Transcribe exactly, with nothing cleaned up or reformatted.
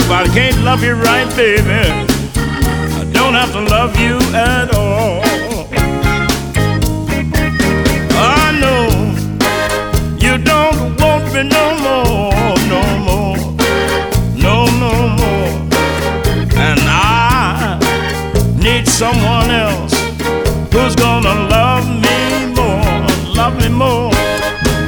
If I can't love you right, baby, I don't have to love you at all. I know you don't want me no more.